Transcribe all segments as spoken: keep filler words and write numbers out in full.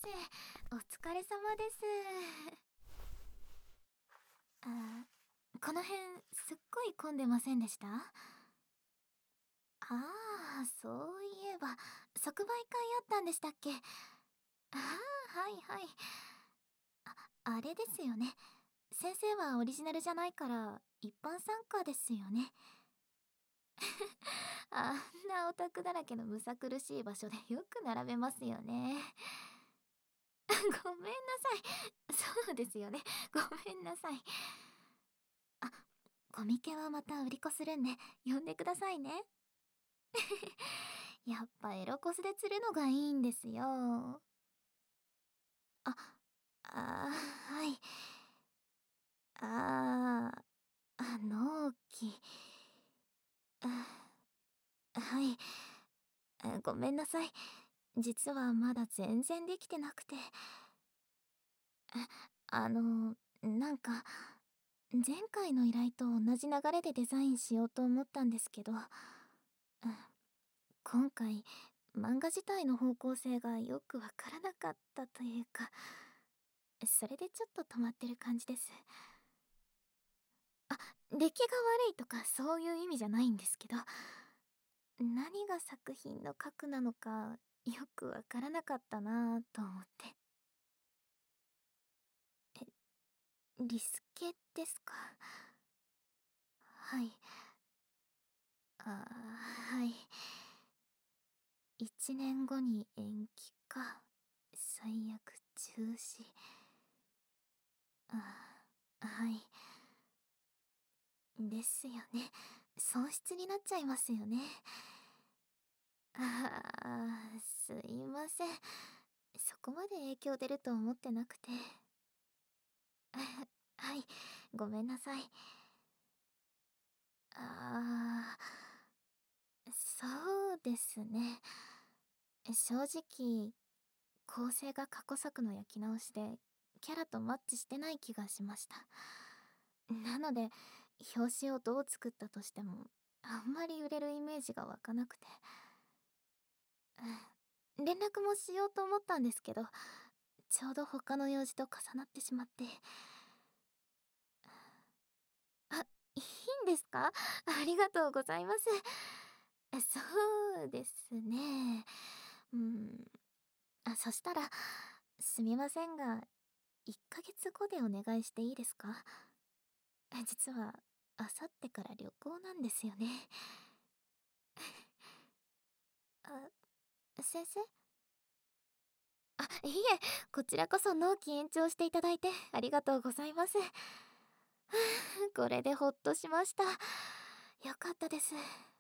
せ。お疲れ様です。あ、この辺すっごい混んでませんでした？ああ、そういえば即売会あったんでしたっけ？ああ、はいはい。あ、あれですよね。先生はオリジナルじゃないから一般参加ですよね。あんなオタクだらけのむさ苦しい場所でよく並べますよね。ごめんなさい。そうですよね。ごめんなさい。あ、コミケはまた売り子するんで呼んでくださいね。やっぱエロコスで釣るのがいいんですよ。あ、あー、はい。あー、あ、納期。あ、はい。あ、ごめんなさい。実はまだ全然できてなくて。あ、あの、なんか、前回の依頼と同じ流れでデザインしようと思ったんですけど、うん、今回、漫画自体の方向性がよくわからなかったというか、それでちょっと止まってる感じです。あ、出来が悪いとかそういう意味じゃないんですけど、何が作品の核なのかよくわからなかったなぁと思って。え、リスケですか？はい。あー、はい。一年後に延期か。最悪中止。あー、はい。ですよね。損失になっちゃいますよね。ああ、すいません。そこまで影響出ると思ってなくて。はい、ごめんなさい。ああ、そうですね。正直、構成が過去作の焼き直しで、キャラとマッチしてない気がしました。なので、表紙をどう作ったとしても、あんまり売れるイメージが湧かなくて。うん、連絡もしようと思ったんですけど、ちょうど他の用事と重なってしまって。あ、いいんですか？ありがとうございます。そうですね。うん。あ、そしたら、すみませんが、いっかげつごでお願いしていいですか？実は、あさってから旅行なんですよね。あ、先生？あ、いいえ、こちらこそ納期延長していただいてありがとうございます。これでほっとしました。よかったです。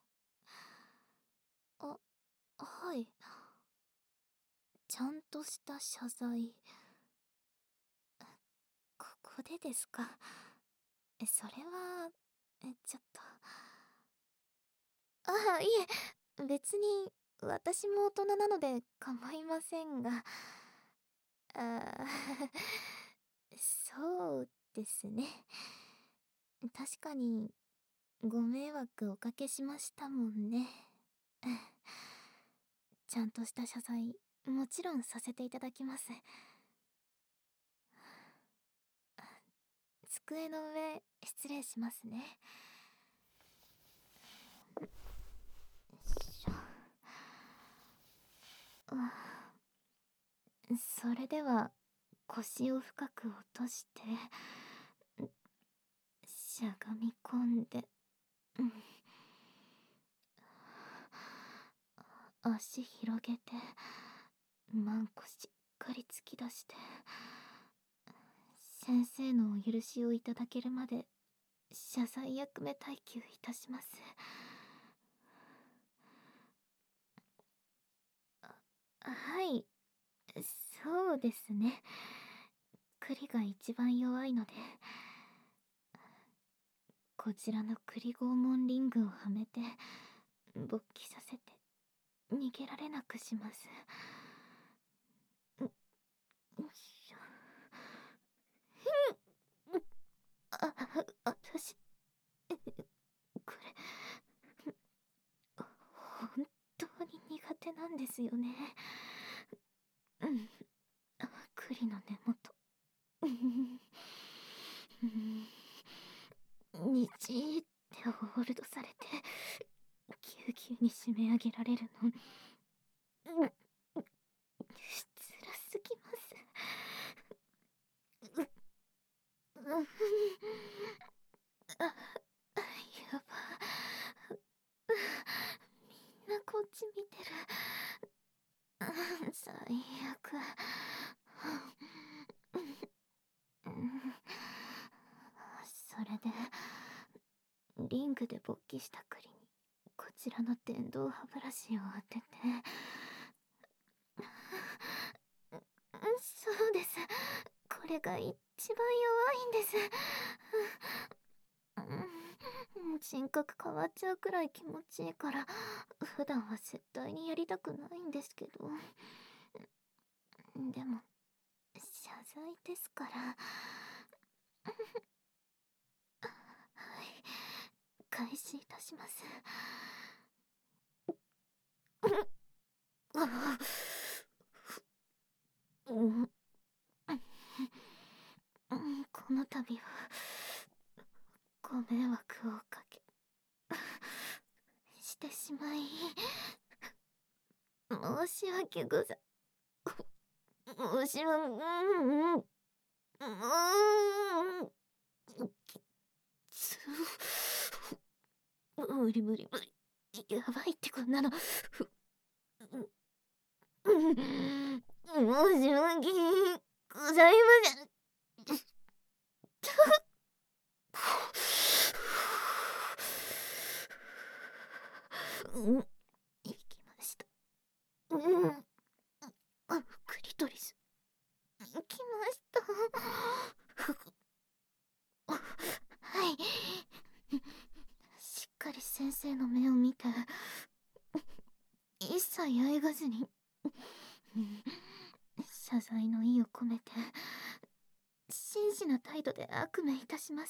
あ、はい。ちゃんとした謝罪。ここでですか？え、それは、え、ちょっと。ああ、いえ、別に私も大人なので構いませんが。ああ、そうですね。確かにご迷惑おかけしましたもんね。ちゃんとした謝罪、もちろんさせていただきます。机の上、失礼しますね。よいしょ。それでは腰を深く落としてしゃがみ込んで、うん、足広げてマンコしっかり突き出して、先生のお許しをいただけるまで謝罪役目待機いたします。はい、そうですね。栗が一番弱いので、こちらの栗拷問リングをはめて勃起させて逃げられなくします。よいしょ。あ、私、これ、本当に苦手なんですよね。うん。 りの根元。にじーってホールドされてぎゅうぎゅうに締め上げられるの、辛すぎます。あ、やば。みんなこっち見てる。最悪。それでリングで勃起した栗にこちらの電動歯ブラシを当てて、そうです、これが一番弱いんです。人格変わっちゃうくらい気持ちいいから普段は絶対にやりたくないんですけど、でも謝罪ですから。はい、開始いたします。この度はご迷惑をおかけしてしまい申し訳ござ申し訳うんうん無理無理無理、やばいってこんなの。申し訳ございません。うん、行きました。うん、あ、クリトリス行きました。はい、しっかり先生の目を見て一切あえがずに謝罪の意を込めて真摯な態度で悪命いたします。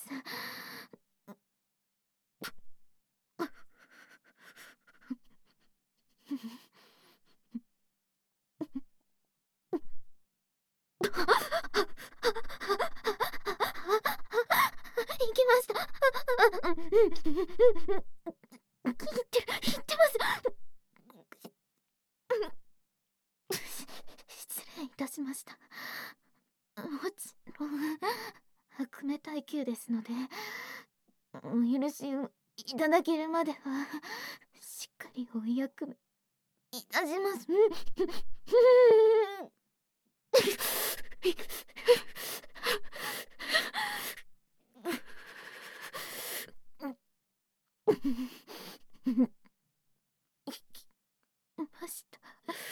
行きました。言ってる言ってます。失礼いたしました。もちろん悪名耐久ですのでお許しをいただけるまではしっかりお役目いたします。ました。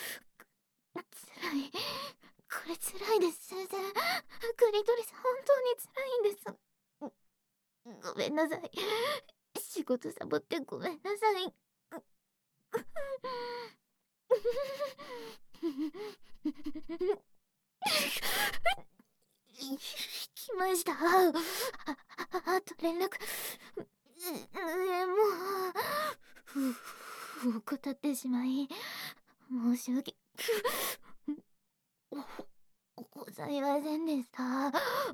辛い、これ辛いです、先生。クリトリス本当に辛いんです。ごめんなさい、仕事サボってごめんなさい。来ました。あ, あと連絡えもう怠ってしまい申し訳ございませんでした。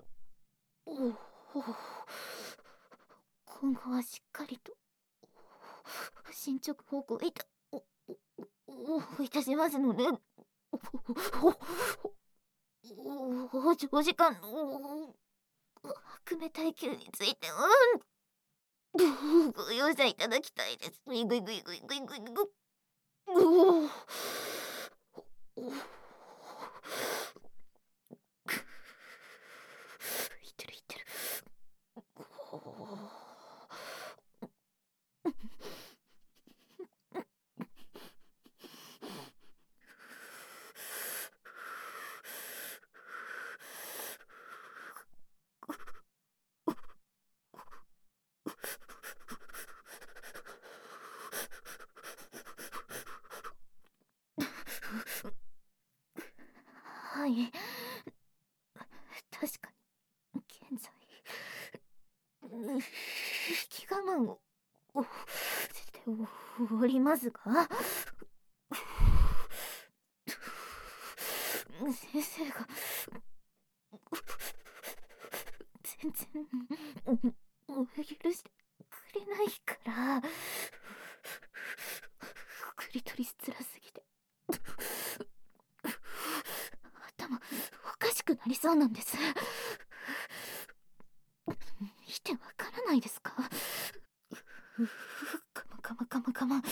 今後はしっかりと進捗報告いたいたしますので、長時間の悪名耐久についてはご容赦いただきたいです。ぐいぐいぐいぐいぐいぐいぐい。いってるいってる。はい、確かに現在気我慢をしておりますが、先生が全然許してくれないから。クリトリス辛すぎて頭おかしくなりそうなんです。見てわからないですか？カマカマカマカマ。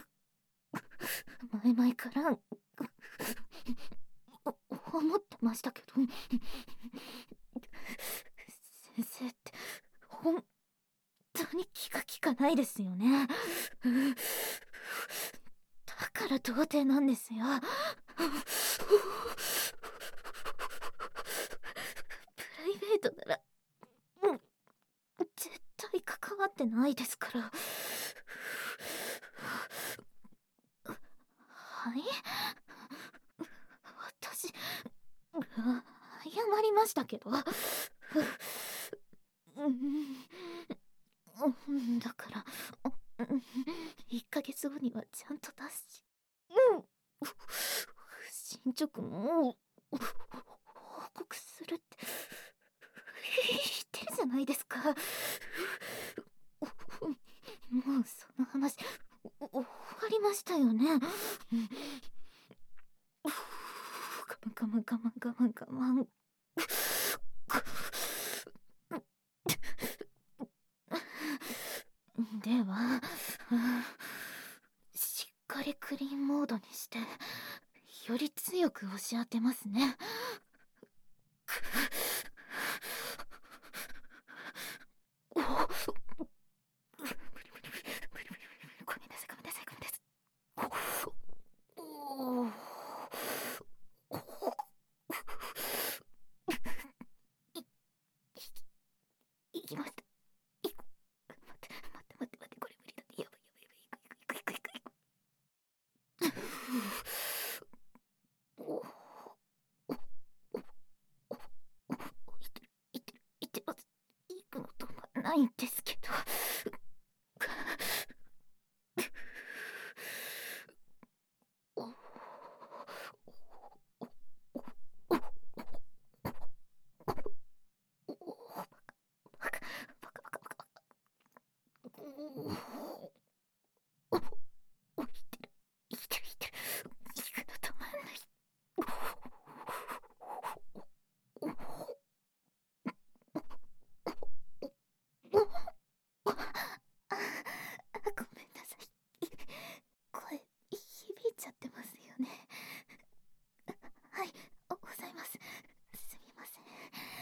前々から思ってましたけど、先生って本当に気が利かないですよね。だから童貞なんですよ。プライベートならもう絶対関わってないですから。はい、私謝りましたけど、うんだからいっかげつごにはちゃんと出すし、進捗も報告するって言ってるじゃないですか。もうその話終わりましたよね。我慢我慢我慢我慢我慢。ではしっかりクリーンモードにしてより強く押し当てますね。ごめんなさいごめんなさいごめんなさい。いきました。い待って待って待って待って、これ無理だって。やばいやばいやばい。いくいくいくいくいく。いってるいってるいってます。行くのとはないんですけど。ごめんなさい。声響いちゃってますよね。はい、ございます。すみません。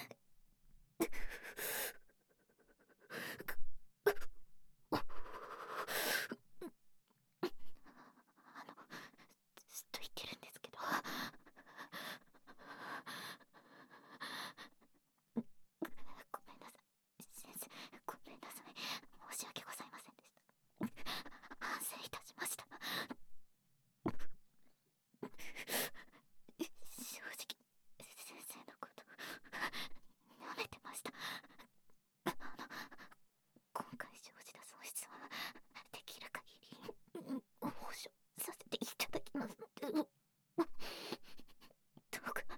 あのずっと言ってるんですけど、ごめんなさい先生、ごめんなさい。申し訳ございませんでした。反省いたしました。正直先生のこと舐めてました。あの今回生じた損失はできる限り保証させていただきますので、どうか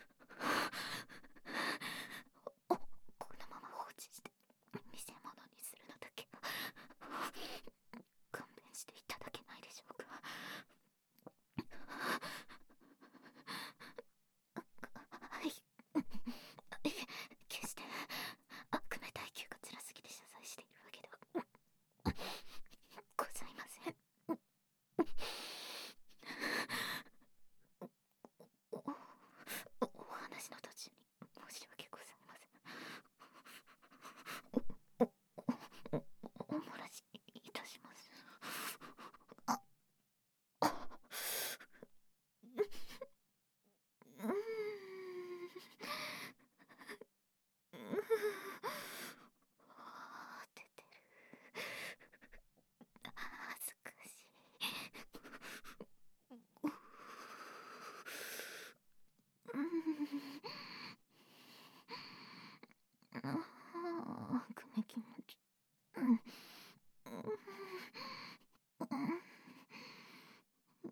このまま放置して見せ物にするのだけは勘弁していただけないでしょうか。はい、決して悪名耐久が辛すぎて謝罪しているわけではございません。おお話の途中に申し訳ございません。おおお漏らしいたします。あうーん出てる。恥ずかしい。うんああ、くめ気持ち。うんうん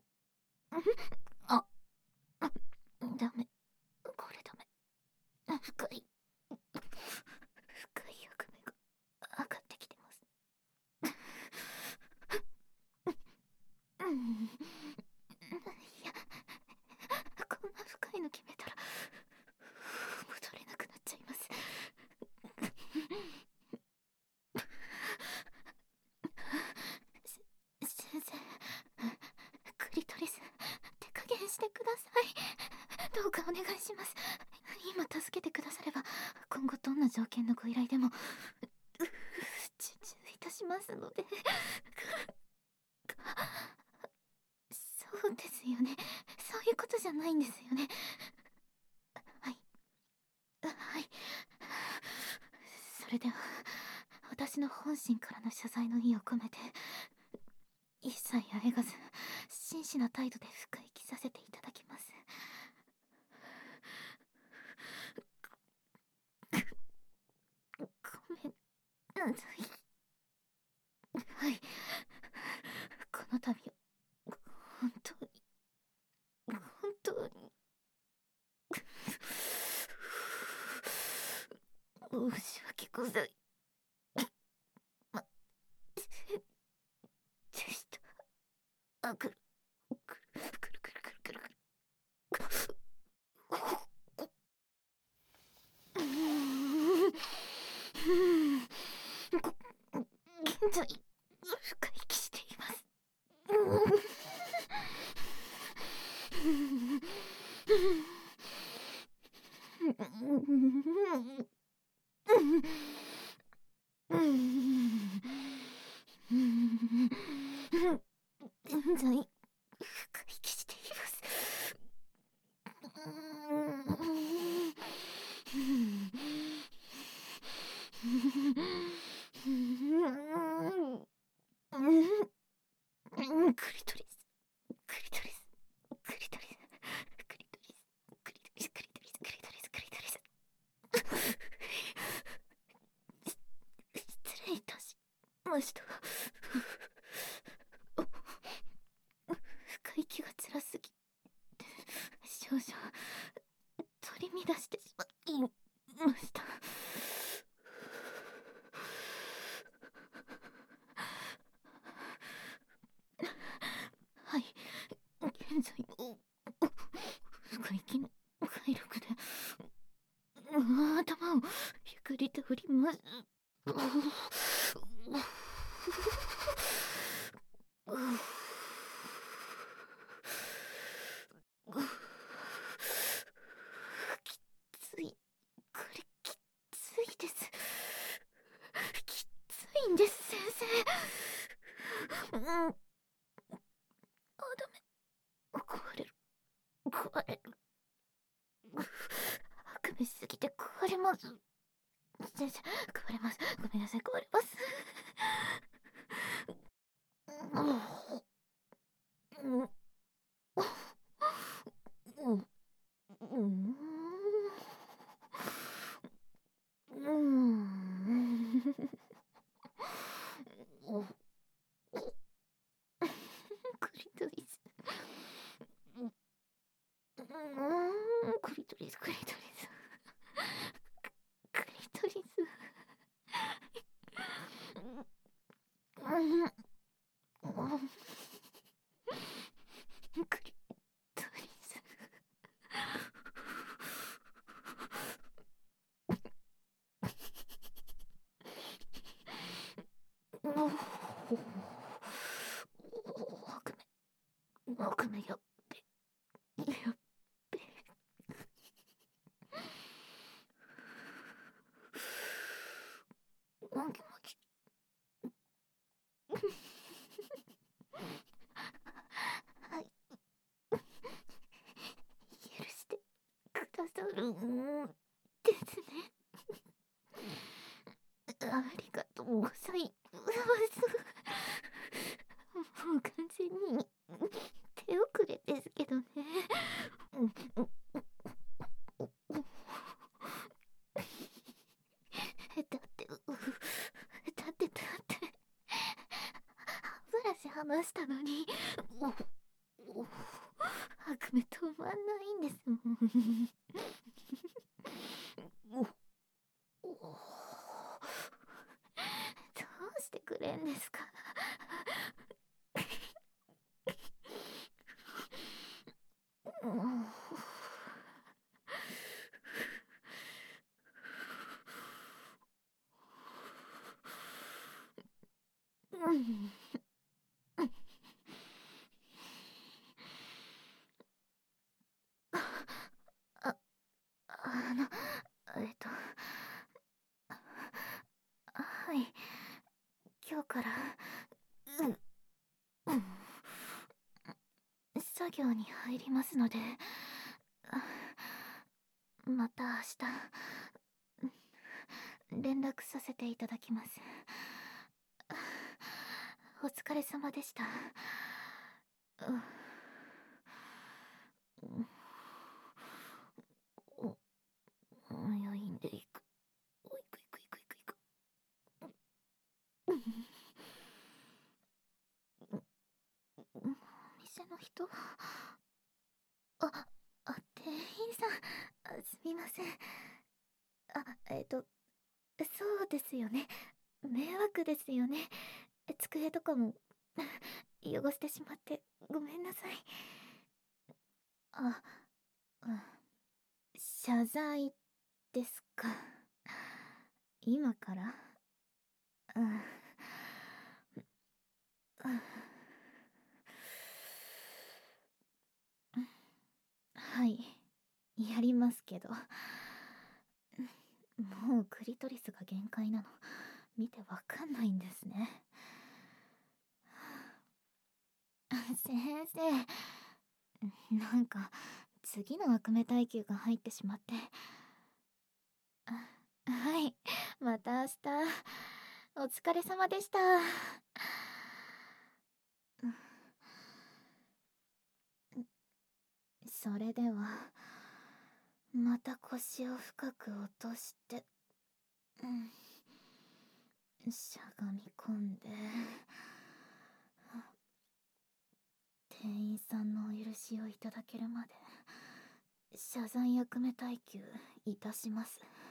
あダメ、これダメ。 どうかお願いします。今助けてくだされば、今後どんな条件のご依頼でも受注いたしますので。そうですよね。そういうことじゃないんですよね。はい。はい。それでは、私の本心からの謝罪の意を込めて、一切あえがず、真摯な態度で深生きさせていただきます。ごめんなさい。はい。この度は、本当に、本当に、申し訳ございませんでした。あ、くる、くる、くるくるくるくるくる。うーん。こ現在、深息しています。現在、深息しています。クリトリス、クリトリス、クリトリス、クリトリス、クリトリス、クリトリス、クリトリス、クリトリス。失礼いたしました。深息が辛すぎ、少々取り乱してしまいました。はい、現在も深息の快力で頭をゆっくりと振ります。きつい、これきついです。きついんです、先生。うん。あ、ダメ。壊れる。壊れる。悪夢しすぎて壊れます。先生、壊れます。ごめんなさい、壊れます。うん。うん。うん。うん。うん。クリトリス。うん。クリトリス、クリトリス。クリトリス。うん。クリトリス。お悪夢、悪夢やっべ、やっべ。もぎもぎ。はい。許してくださるんですね。ありがとうございます。もう完全に手遅れですけどね。だって、だってだって歯ブラシ離したのに、悪夢止まんないんですもん。どうしてくれんですか。うん。 作業に入りますので、また明日連絡させていただきます。お疲れ様でした。お、病院で行く。おいくいくいくいくいく。店の人？あ、あ、店員さん、あ、すみません。あ、えっと、そうですよね。迷惑ですよね。机とかも汚してしまってごめんなさい。あ、うん、謝罪ですか。今から？うん、はい、やりますけど。もうクリトリスが限界なの見てわかんないんですね。先生、なんか次の悪夢耐久が入ってしまって。はい、また明日。お疲れ様でした。それではまた腰を深く落として、うん、しゃがみ込んで、店員さんのお許しをいただけるまで謝罪役目耐久いたします。